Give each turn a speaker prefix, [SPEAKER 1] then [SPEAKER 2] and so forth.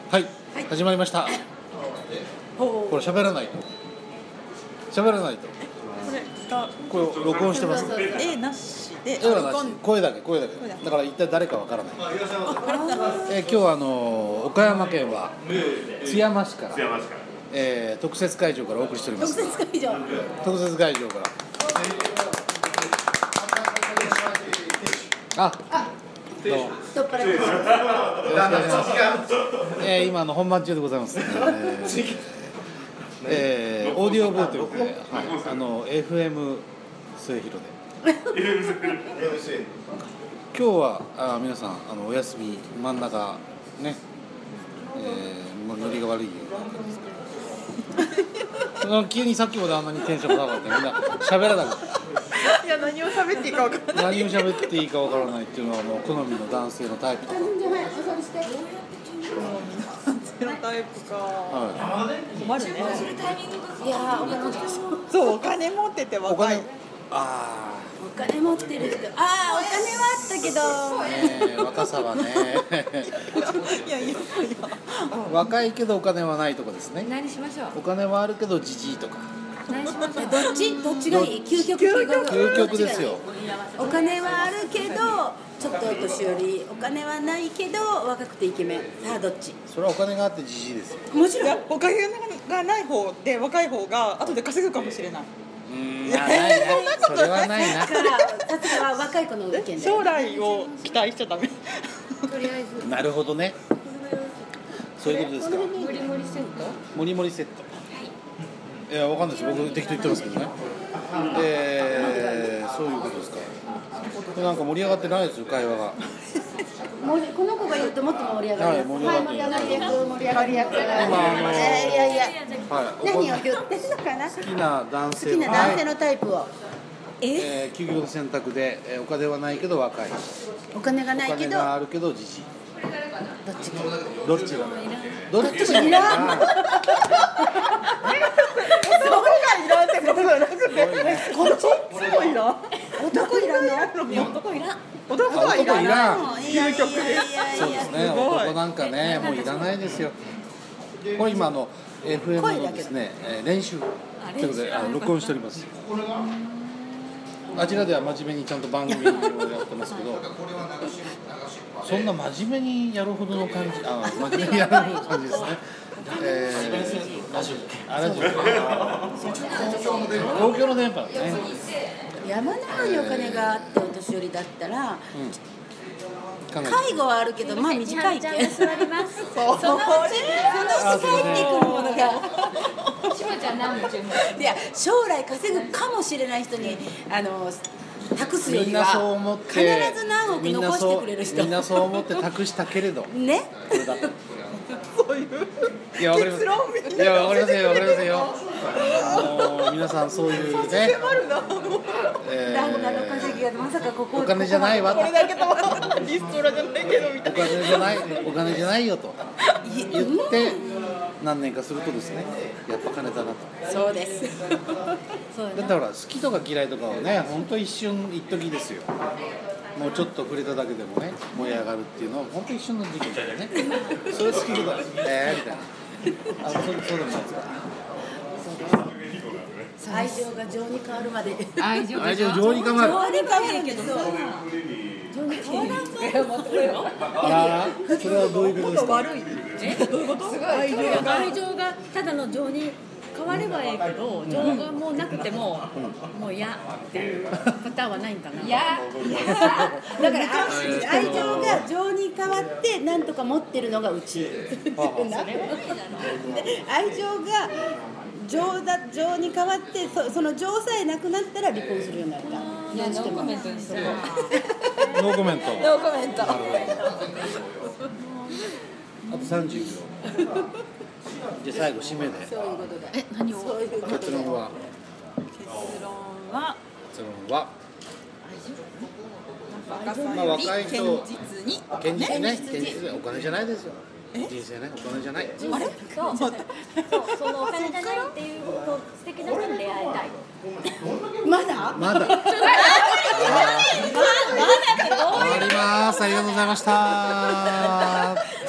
[SPEAKER 1] はい、始まりました。これ喋らないと。これ録音してます。
[SPEAKER 2] 絵なしで。
[SPEAKER 1] 絵はなし。声だけ。だから一体誰かわからない。今日は岡山県は津山市から、特設会場からお送りしております。特設会場から。どうも。よろしくお願いします。今本番中でございます。オーディオブーということで、FM 末広で。今日は皆さんお休み真ん中ね、ノリが悪いような感じですか。急にさっきまであんなにテンション高かったみんな喋らなかった。
[SPEAKER 2] いや、何を喋っていいかわからない。
[SPEAKER 1] 何を喋っていいかわからないっていうのはもう好みの男性のタイプとか。
[SPEAKER 2] 男性のタイプか。困るね。いや、そう、お金持ってて若い。
[SPEAKER 3] お金持ってる人、お金はあったけど、
[SPEAKER 1] 若さはね
[SPEAKER 2] いや
[SPEAKER 1] 若いけどお金はないとかですね。
[SPEAKER 3] 何しましょう。
[SPEAKER 1] お金はあるけどジジイとか。
[SPEAKER 3] 何しましょう。どっちがいい？究極
[SPEAKER 1] ですよ。
[SPEAKER 3] お金はあるけどちょっとお年寄り、お金はないけど若くてイケメン。さあどっち？
[SPEAKER 1] それはお金があってジジイですよ。
[SPEAKER 2] もちろんお金がない方で若い方が後で稼ぐかもしれない。
[SPEAKER 1] ないな。それはないな。
[SPEAKER 3] だから若い子の意見で。
[SPEAKER 2] 将来を期待しちゃダメ。
[SPEAKER 3] とりあえず。
[SPEAKER 1] なるほどね。そういうことですか。
[SPEAKER 3] モリモリセット。
[SPEAKER 1] モリモリセット。いや、わかんないです。僕適当言ってますけどね。そういうことですか。なんか盛り上がってないですよ、会話が。
[SPEAKER 3] この子が言うともっと盛り上がるやつ。盛り上がり役。いや。何を言ってんのかな。
[SPEAKER 1] 好きな男性
[SPEAKER 3] のタイプを。
[SPEAKER 1] 究極の選択で、お金はないけど若い。
[SPEAKER 3] お金がないけど。
[SPEAKER 1] お金があるけどじじい。
[SPEAKER 3] どっちが
[SPEAKER 1] いらん。
[SPEAKER 3] 男いらん。
[SPEAKER 2] 究極で。
[SPEAKER 1] そうですね。男なんかね、もういらないですよ。これ今FM のですね、練習ということで録音しております。あちらでは真面目にちゃんと番組をやってますけど、そんな真面目にやるほどの感じ、真面目にやるほどの感じですね。ラジオ。公共の電波だね。
[SPEAKER 3] 山のようにお金があってお年寄りだったら、介護はあるけどまあ短いけど、そのうち帰ってくるものが。いや、将来稼ぐかもしれない人に託すよりは必ず何億残してくれる人。
[SPEAKER 1] みんなそう思って託したけれど
[SPEAKER 3] ね。
[SPEAKER 2] そういう結論みたいな。
[SPEAKER 1] いや、わかりませんよ。皆さんそういうね。
[SPEAKER 3] 旦那の稼ぎがまさかここ。
[SPEAKER 1] お金じゃないわ。
[SPEAKER 2] これだけとリストラじゃないけどみたいな。
[SPEAKER 1] お金じゃないよと言って何年かするとですね、やっぱ金だなと。
[SPEAKER 3] そうです。
[SPEAKER 1] だってほら好きとか嫌いとかはね、本当一瞬一時ですよ。もうちょっと触れただけでもね燃え上がるっていうのは本当一瞬の時期だよね。それ好きとかみたいな。そうでもないですか。
[SPEAKER 3] 愛情が情に変わるまで。
[SPEAKER 1] 愛情情に変わる。
[SPEAKER 3] 情に変わるけど。
[SPEAKER 1] それはどういうことですか。
[SPEAKER 2] 悪い。どういうこと？
[SPEAKER 4] 愛情がただの情に変わればいいけど、情がもうなくても、もう嫌っていうパターンはないんかな。
[SPEAKER 3] だから愛情が情に変わってなんとか持ってるのがうち。愛情が情に変わってその情さえなくなったら離婚するようになった。
[SPEAKER 4] ノーコメントにする。
[SPEAKER 1] ノーコメント。あと30秒。じゃあ最後締めで。
[SPEAKER 3] そういうことだ。
[SPEAKER 4] 何を？
[SPEAKER 1] 結論は若い人堅実ね、お金じゃないですよ。人生ね、お金じゃない。
[SPEAKER 4] そう、そのお金じゃないっていう素敵な人に出会いたい。
[SPEAKER 3] まだ
[SPEAKER 1] 終わります。ありがとうございました。